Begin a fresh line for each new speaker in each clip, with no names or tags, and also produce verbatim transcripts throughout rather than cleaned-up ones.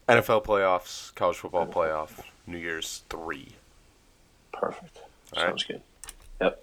N F L playoffs, college football playoff, New Year's three.
Perfect.
All right.
Sounds good. Yep.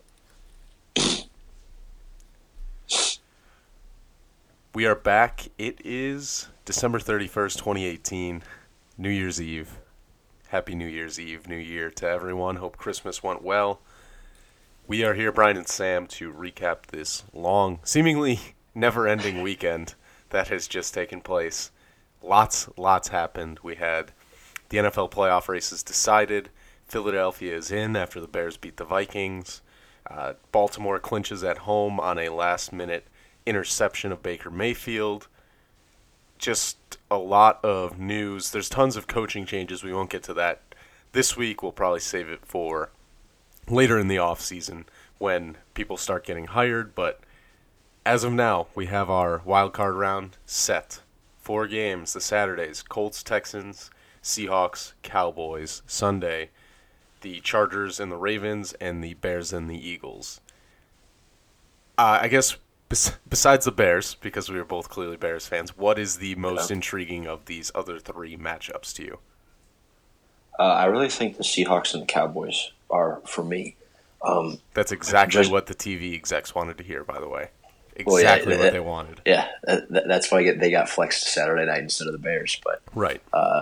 We are back. It is December thirty-first, twenty eighteen, New Year's Eve. Happy New Year's Eve, New Year to everyone. Hope Christmas went well. We are here, Brian and Sam, to recap this long, seemingly never-ending weekend that has just taken place. Lots, lots happened. We had the N F L playoff races decided. Philadelphia is in after the Bears beat the Vikings. Uh, Baltimore clinches at home on a last-minute interception of Baker Mayfield. Just a lot of news. There's tons of coaching changes. We won't get to that this week. We'll probably save it for later in the offseason when people start getting hired. But as of now, we have our wild card round set. Four games, the Saturdays, Colts, Texans, Seahawks, Cowboys. Sunday, the Chargers and the Ravens, and the Bears and the Eagles. Uh, I guess bes- besides the Bears, because we are both clearly Bears fans, what is the most
Yeah.
intriguing of these other three matchups to you?
Uh, I really think the Seahawks and the Cowboys are for me. Um,
That's exactly
just-
what the T V execs wanted to hear, by the way.
Well, yeah,
Exactly what
that-
they wanted.
yeah, that, that's why they got flexed to Saturday night instead of the Bears. But
Right.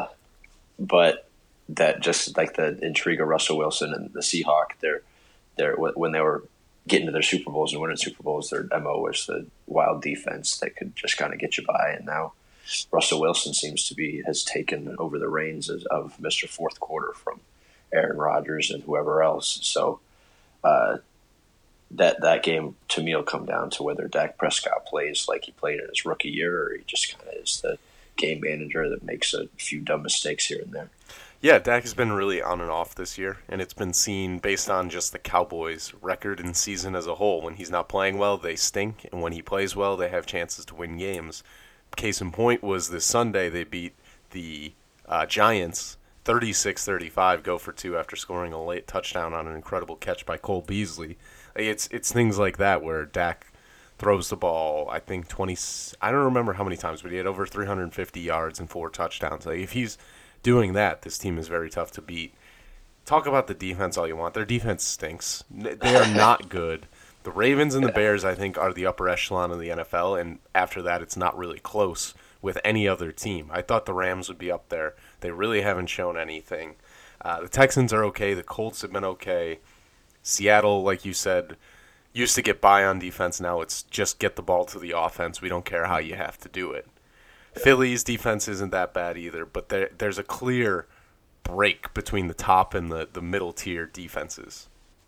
but that just like the intrigue of Russell Wilson and the Seahawk, they're they're when they were getting to their Super Bowls and winning Super Bowls, their M O was the wild defense that could just kind of get you by. And now Russell Wilson seems to be has taken over the reins of, of Mister Fourth Quarter from Aaron Rodgers and whoever else. So uh, that that game to me will come down to whether Dak Prescott plays like he played in his rookie year, or he just kind of is the game manager that makes a few dumb mistakes here and there.
Yeah, Dak has been really on and off this year, and it's been seen based on just the Cowboys' record and season as a whole. When he's not playing well, they stink, and when he plays well, they have chances to win games. Case in point was this Sunday, they beat the uh, Giants thirty-six thirty-five, go for two after scoring a late touchdown on an incredible catch by Cole Beasley. It's it's things like that where Dak throws the ball, I think twenty, I don't remember how many times, but he had over three hundred fifty yards and four touchdowns. Like if he's doing that, this team is very tough to beat. Talk about the defense all you want. Their defense stinks. They are not good. The Ravens and the Bears, I think, are the upper echelon of the N F L, and after that, it's not really close with any other team. I thought the Rams would be up there. They really haven't shown anything. Uh, the Texans are okay. The Colts have been okay. Seattle, like you said, used to get by on defense. Now it's just get the ball to the offense. We don't care how you have to do it. Philly's defense isn't that bad either, but there, there's a clear break between the top and the, the middle tier defenses.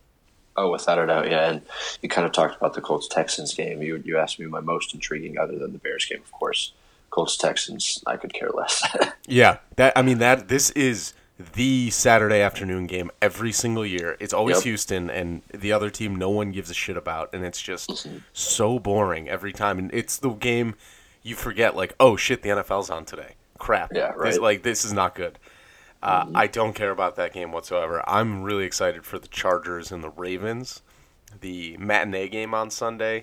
Oh, without a doubt, yeah. And you kind of talked about the Colts Texans game. You you asked me my most intriguing, other than the Bears game, of course. Colts Texans, I could care less.
Yeah, that I mean that this is the Saturday afternoon game every single year. It's always
Yep.
Houston, and the other team no one gives a shit about, and it's just so boring every time. And it's the game you forget, like, oh shit, the N F L's on today. Crap.
Yeah, right.
This, like this is not good. Uh, I don't care about that game whatsoever. I'm really excited for the Chargers and the Ravens. The matinee game on Sunday.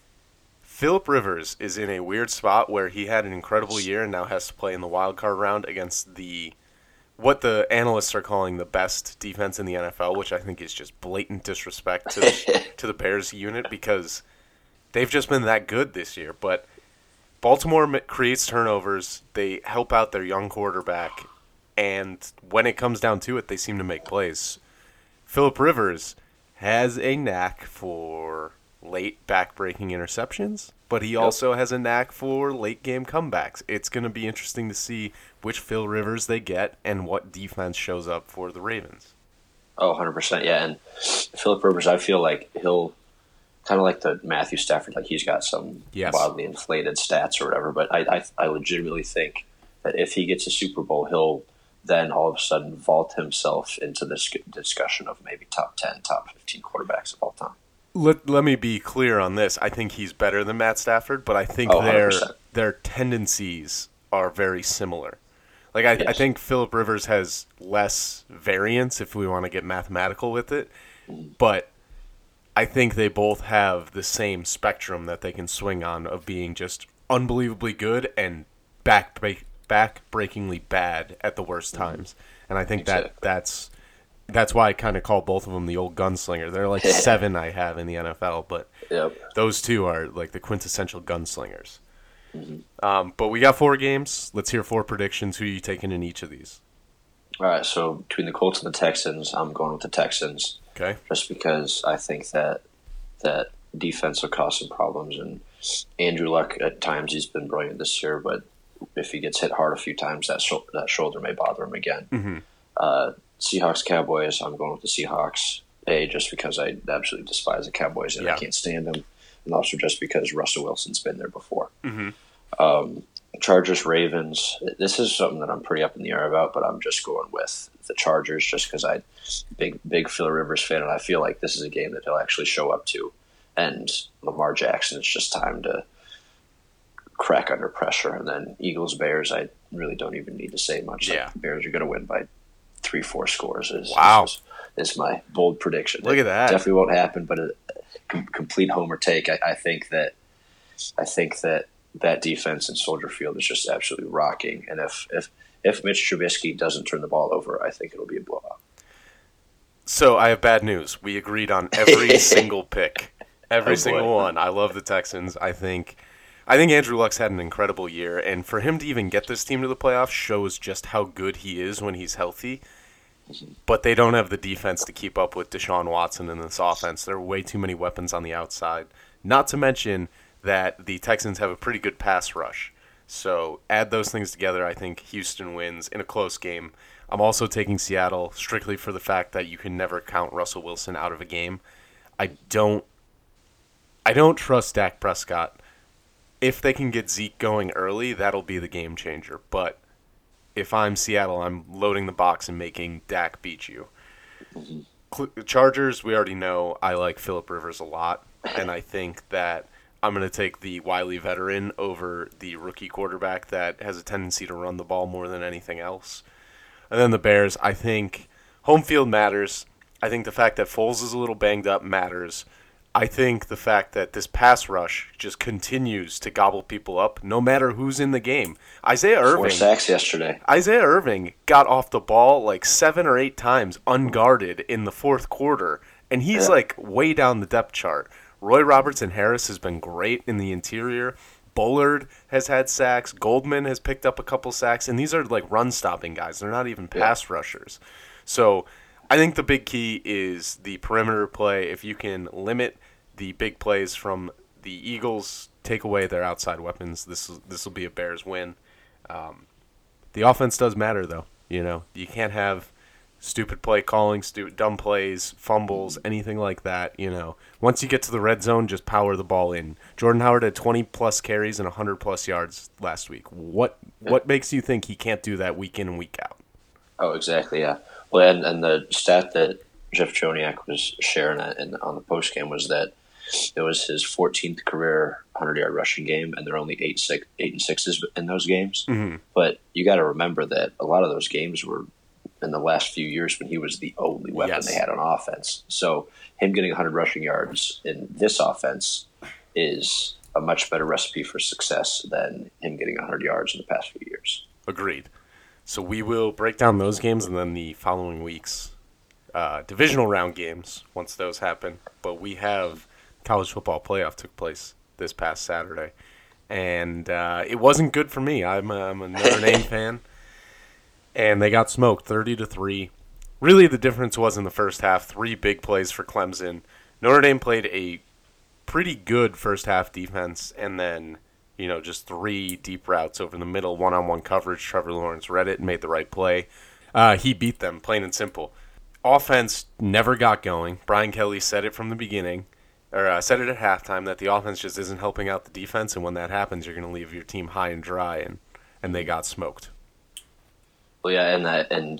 Phillip Rivers is in a weird spot where he had an incredible year and now has to play in the wild card round against the what the analysts are calling the best defense in the N F L, which I think is just blatant disrespect to the, to the Bears unit because they've just been that good this year. But Baltimore m- creates turnovers. They help out their young quarterback. And when it comes down to it, they seem to make plays. Phillip Rivers has a knack for late back-breaking interceptions, but he also has a knack for late-game comebacks. It's going to be interesting to see which Phil Rivers they get and what defense shows up for the Ravens.
Oh, one hundred percent, yeah. And Phillip Rivers, I feel like he'll kind of like the Matthew Stafford, like he's got some
Yes.
wildly inflated stats or whatever. But I, I, I legitimately think that if he gets a Super Bowl, he'll then all of a sudden vault himself into this discussion of maybe top ten, top fifteen quarterbacks of all time.
Let, let me be clear on this. I think he's better than Matt Stafford, but I think
Oh,
their
one hundred percent.
their tendencies are very similar. Like I, I
Yes.
think Phillip Rivers has less variance if we want to get mathematical with it, but I think they both have the same spectrum that they can swing on of being just unbelievably good and back back-breakingly bad at the worst times. And I think
Exactly.
that that's that's why I kind of call both of them the old gunslinger. There are like seven I have in the N F L, but
Yep.
those two are like the quintessential gunslingers. Um, but we got four games. Let's hear four predictions. Who are you taking in each of these?
All right, so between the Colts and the Texans, I'm going with the Texans
Okay.
just because I think that that defense will cause some problems. And Andrew Luck, at times, he's been brilliant this year, but if he gets hit hard a few times, that shou- that shoulder may bother him again.
Mm-hmm.
Uh, Seahawks, Cowboys, I'm going with the Seahawks. A, just because I absolutely despise the Cowboys and
Yeah.
I can't stand them, and also just because Russell Wilson's been there before.
Mm-hmm.
Um, Chargers, Ravens. This is something that I'm pretty up in the air about, but I'm just going with the Chargers just because I big big Phil Rivers fan, and I feel like this is a game that he'll actually show up to. And Lamar Jackson, it's just time to crack under pressure. And then Eagles, Bears. I really don't even need to say much.
Yeah.
Like, the Bears are going to win by three, four scores. Is,
Wow.
is, is my bold prediction.
Look at
It
that.
Definitely won't happen, but a com- complete homer take. I, I think that. I think that. That defense in Soldier Field is just absolutely rocking. And if, if if Mitch Trubisky doesn't turn the ball over, I think it'll be a blowout.
So I have bad news. We agreed on every single pick, every
Oh, boy.
single one. I love the Texans. I think, I think Andrew Luck's had an incredible year, and for him to even get this team to the playoffs shows just how good he is when he's healthy. But they don't have the defense to keep up with Deshaun Watson in this offense. There are way too many weapons on the outside. Not to mention that the Texans have a pretty good pass rush. So add those things together, I think Houston wins in a close game. I'm also taking Seattle strictly for the fact that you can never count Russell Wilson out of a game. I don't I don't trust Dak Prescott. If they can get Zeke going early, that'll be the game changer. But if I'm Seattle, I'm loading the box and making Dak beat you. Cl- Chargers, we already know I like Phillip Rivers a lot, and I think that I'm going to take the wily veteran over the rookie quarterback that has a tendency to run the ball more than anything else. And then the Bears, I think home field matters. I think the fact that Foles is a little banged up matters. I think the fact that this pass rush just continues to gobble people up no matter who's in the game. Isaiah
Four
Irving
sacks yesterday.
Isaiah Irving got off the ball like seven or eight times unguarded in the fourth quarter, and he's
Yeah.
like way down the depth chart. Roy Robertson Harris has been great in the interior. Bullard has had sacks. Goldman has picked up a couple sacks, and these are like run-stopping guys. They're not even pass rushers. So I think the big key is the perimeter play. If you can limit the big plays from the Eagles, take away their outside weapons, this this will be a Bears win. Um, the offense does matter, though. You know, you can't have stupid play calling, stu- dumb plays, fumbles, anything like that. You know, once you get to the red zone, just power the ball in. Jordan Howard had twenty plus carries and one hundred plus yards last week. What what makes you think he can't do that week in and week out?
Oh, exactly, yeah. Well, and, and the stat that Jeff Joniak was sharing in, on the post game was that it was his fourteenth career hundred-yard rushing game, and there are only eight six eight and sixes in those games.
Mm-hmm.
But you got to remember that a lot of those games were in the last few years when he was the only weapon
Yes.
they had on offense. So him getting one hundred rushing yards in this offense is a much better recipe for success than him getting one hundred yards in the past few years.
Agreed. So we will break down those games and then the following week's uh, divisional round games once those happen. But we have college football playoff took place this past Saturday, and uh, it wasn't good for me. I'm a, I'm a Notre Dame fan, and they got smoked thirty to three. Really, the difference was in the first half. Three big plays for Clemson. Notre Dame played a pretty good first half defense, and then you know just three deep routes over the middle, one-on-one coverage. Trevor Lawrence read it and made the right play. Uh, he beat them, plain and simple. Offense never got going. Brian Kelly said it from the beginning, or uh, said it at halftime, that the offense just isn't helping out the defense, and when that happens, you're going to leave your team high and dry, and, and they got smoked.
Well, yeah, and that and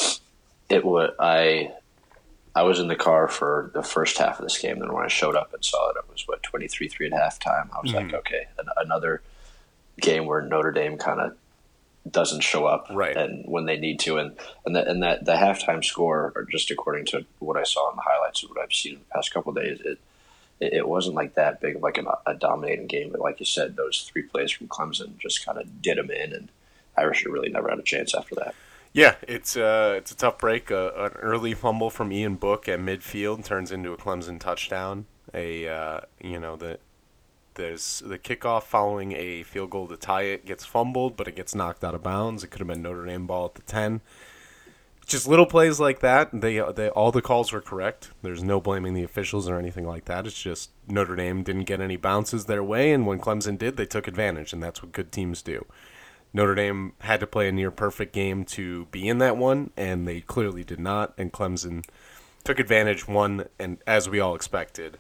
it would I I was in the car for the first half of this game. Then when I showed up and saw it, it was what twenty-three three at halftime. I was
Mhm.
like, okay, an, another game where Notre Dame kind of doesn't show up,
Right.
and when they need to, and and that and that the halftime score, or just according to what I saw in the highlights of what I've seen in the past couple of days, it it, it wasn't like that big of like an, a dominating game. But like you said, those three plays from Clemson just kind of did them in, and Irish really never had a chance after that.
Yeah, it's uh, it's a tough break. Uh, an early fumble from Ian Book at midfield turns into a Clemson touchdown. A uh, you know the there's the kickoff following a field goal to tie it gets fumbled, but it gets knocked out of bounds. It could have been Notre Dame ball at the ten. Just little plays like that. They they all the calls were correct. There's no blaming the officials or anything like that. It's just Notre Dame didn't get any bounces their way, and when Clemson did, they took advantage, and that's what good teams do. Notre Dame had to play a near perfect game to be in that one, and they clearly did not. And Clemson took advantage, won, and as we all expected,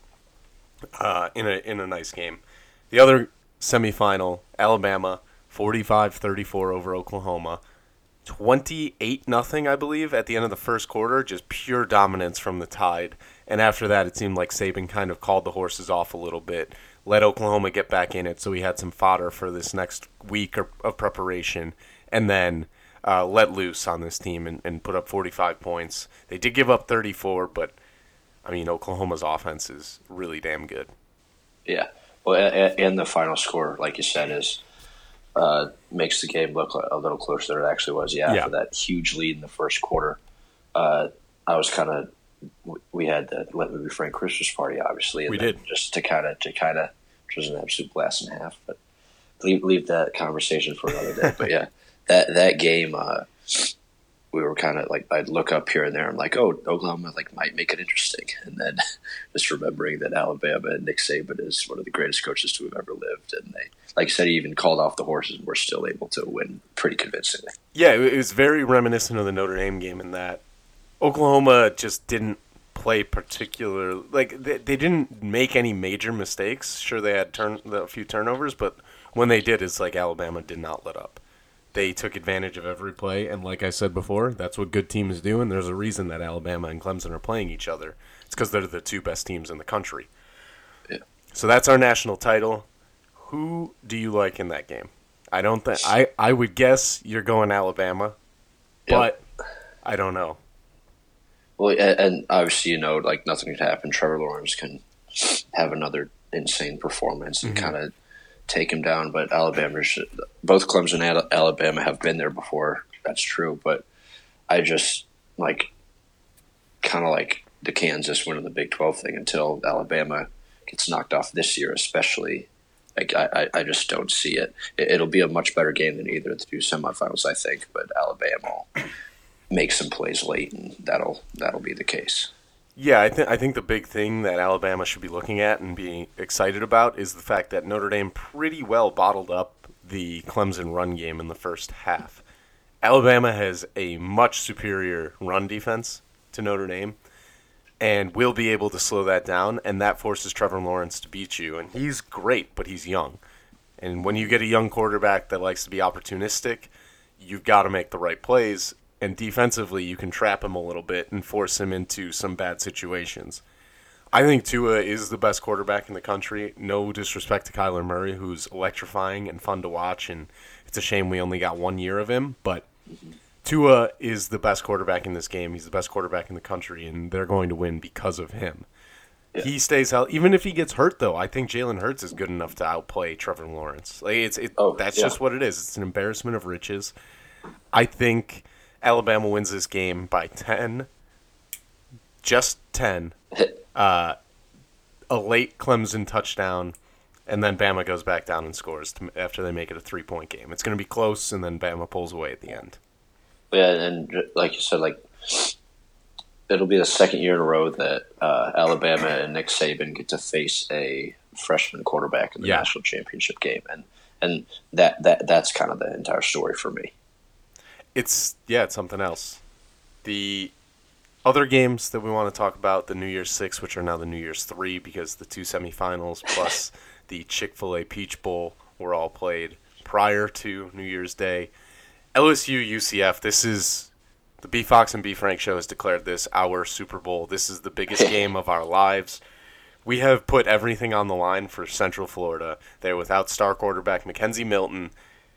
uh, in a in a nice game. The other semifinal, Alabama, forty-five thirty-four over Oklahoma, twenty-eight nothing, I believe, at the end of the first quarter. Just pure dominance from the Tide. And after that, it seemed like Saban kind of called the horses off a little bit, let Oklahoma get back in it so we had some fodder for this next week of preparation, and then uh, let loose on this team and, and put up forty-five points. They did give up thirty-four, but, I mean, Oklahoma's offense is really damn good.
Yeah. Well, and the final score, like you said, is uh, makes the game look a little closer than it actually was. Yeah,
Yeah.
After that huge lead in the first quarter, uh, I was kind of we had the Let Me Be Frank Christmas party, obviously. And
We did.
just to kind of to kind of, which was an absolute blast and a half. But leave leave that conversation for another day. But yeah, that that game, uh, we were kind of like, I'd look up here and there. I'm like, oh, Oklahoma like might make it interesting, and then just remembering that Alabama and Nick Saban is one of the greatest coaches to have ever lived, and they, like I said, he even called off the horses, and we're still able to win pretty convincingly.
Yeah, it was very reminiscent of the Notre Dame game in that Oklahoma just didn't play particular like they, they didn't make any major mistakes. Sure, they had turn a few turnovers, but when they did, it's like Alabama did not let up. They took advantage of every play, and like I said before, that's what good teams do, and there's a reason that Alabama and Clemson are playing each other. It's because they're the two best teams in the country.
Yeah.
So that's our national title. Who do you like in that game? I don't think I, I would guess you're going Alabama, but
Yep.
I don't know.
Well, and, and obviously, you know, like nothing could happen. Trevor Lawrence can have another insane performance and
Mhm.
kind of take him down. But Alabama, should, both Clemson and Alabama have been there before. That's true. But I just like kind of like the Kansas winning the Big twelve thing until Alabama gets knocked off this year, especially. Like I, I just don't see it. it. It'll be a much better game than either of the two semifinals, I think. But Alabama will make some plays late, and that'll that'll be the case.
Yeah, I think I think the big thing that Alabama should be looking at and being excited about is the fact that Notre Dame pretty well bottled up the Clemson run game in the first half. Alabama has a much superior run defense to Notre Dame, and will be able to slow that down, and that forces Trevor Lawrence to beat you. And he's great, but he's young. And when you get a young quarterback that likes to be opportunistic, you've got to make the right plays. And defensively, you can trap him a little bit and force him into some bad situations. I think Tua is the best quarterback in the country. No disrespect to Kyler Murray, who's electrifying and fun to watch, and it's a shame we only got one year of him. But Tua is the best quarterback in this game. He's the best quarterback in the country, and they're going to win because of him.
Yeah.
He stays healthy. Even if he gets hurt, though, I think Jalen Hurts is good enough to outplay Trevor Lawrence. Like it's it,
Oh,
that's
yeah.
just what it is. It's an embarrassment of riches. I think Alabama wins this game by ten, just ten. Uh, a late Clemson touchdown, and then Bama goes back down and scores to, after they make it a three-point game. It's going to be close, and then Bama pulls away at the end.
Yeah, and like you said, like it'll be the second year in a row that uh, Alabama and Nick Saban get to face a freshman quarterback in the
Yeah.
national championship game, and and that that that's kind of the entire story for me.
It's yeah, it's something else. The other games that we want to talk about, the New Year's Six, which are now the New Year's Three, because the two semifinals plus the Chick-fil-A Peach Bowl were all played prior to New Year's Day. L S U U C F. This is the B Fox and B Frank show has declared this our Super Bowl. This is the biggest game of our lives. We have put everything on the line for Central Florida. They're without star quarterback Mackenzie Milton.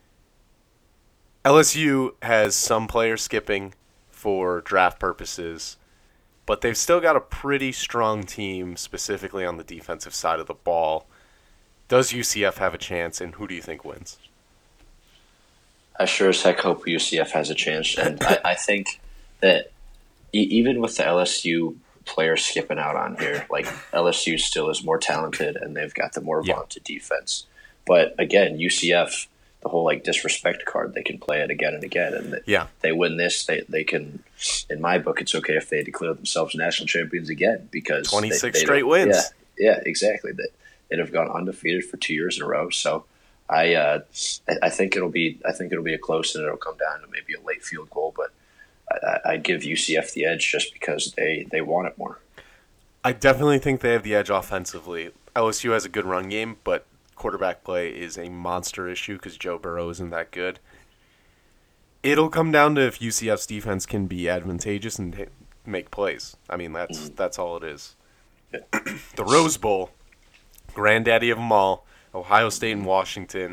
L S U has some players skipping for draft purposes, but they've still got a pretty strong team, specifically on the defensive side of the ball. Does U C F have a chance, and who do you think wins?
I sure as heck hope U C F has a chance, and I, I think that e- even with the L S U players skipping out on here, like L S U still is more talented and they've got the more
Yeah.
vaunted defense. But again, U C F, the whole like disrespect card, they can play it again and again, and that
Yeah.
they win this, they they can. In my book, it's okay if they declare themselves national champions again because they-
twenty-six
they
straight
don't-
wins.
Yeah, yeah, exactly. That they have gone undefeated for two years in a row. So I, uh, I I think it'll be I think it'll be a close, and it'll come down to maybe a late field goal, but. I, I'd give U C F the edge just because they, they want it more.
I definitely think they have the edge offensively. L S U has a good run game, but quarterback play is a monster issue because Joe Burrow isn't that good. It'll come down to if U C F's defense can be advantageous and hit, make plays. I mean, that's mm-hmm. that's all it is.
Yeah.
The Rose Bowl, granddaddy of them all, Ohio State and Washington.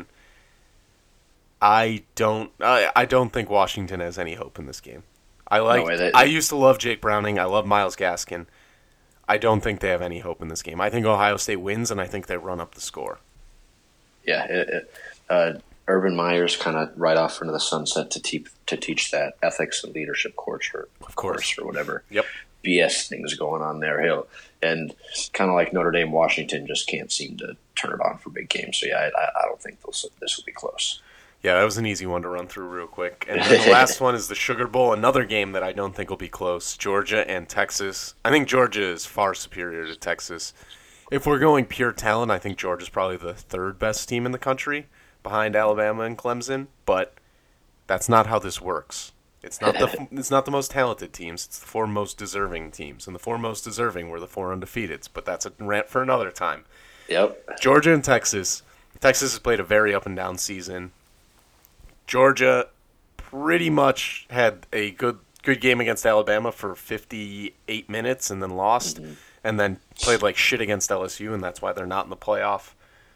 I don't I, I don't think Washington has any hope in this game. I like.
No, they,
I used to love Jake Browning. I love Myles Gaskin. I don't think they have any hope in this game. I think Ohio State wins, and I think they run up the score.
Yeah, it, it, uh, Urban Meyer's kind of right off into the sunset to teach to teach that ethics and leadership course, or
of course,
course or whatever.
Yep.
B S things going on there. He'll and kind of like Notre Dame, Washington just can't seem to turn it on for big games. So yeah, I, I don't think this this will be close.
Yeah, that was an easy one to run through real quick. And then the last one is the Sugar Bowl, another game that I don't think will be close. Georgia and Texas. I think Georgia is far superior to Texas. If we're going pure talent, I think Georgia's probably the third best team in the country behind Alabama and Clemson, but that's not how this works. It's not the it's not the most talented teams, it's the four most deserving teams. And the four most deserving were the four undefeateds, but that's a rant for another time.
Yep.
Georgia and Texas. Texas has played a very up and down season. Georgia pretty much had a good good game against Alabama for fifty-eight minutes and then lost, mm-hmm. and then played like shit against L S U, and that's why they're not in the playoff.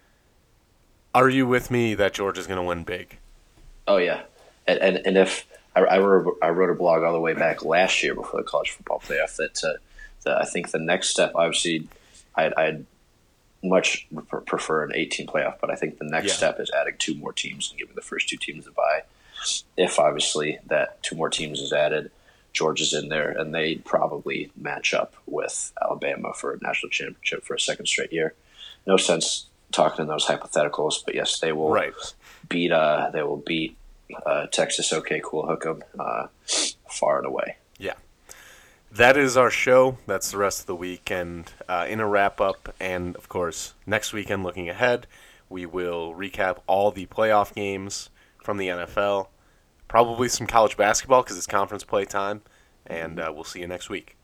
Are you with me that Georgia's going to win big?
Oh, yeah. And and, and if I, I, wrote, I wrote a blog all the way back last year before the college football playoff that, uh, that I think the next step, obviously, I'd, I'd much prefer an eight-team playoff, but I think the next yeah. step is adding two more teams and giving the first two teams a bye. If obviously that two more teams is added, Georgia's in there, and they probably match up with Alabama for a national championship for a second straight year. No sense talking in those hypotheticals, but yes, they will
right.
beat. Uh, they will beat uh, Texas. Okay, cool, hook 'em uh, far and away.
Yeah. That is our show. That's the rest of the weekend. Uh, in a wrap-up, and, of course, next weekend, looking ahead, we will recap all the playoff games from the N F L, probably some college basketball because it's conference play time, and uh, we'll see you next week.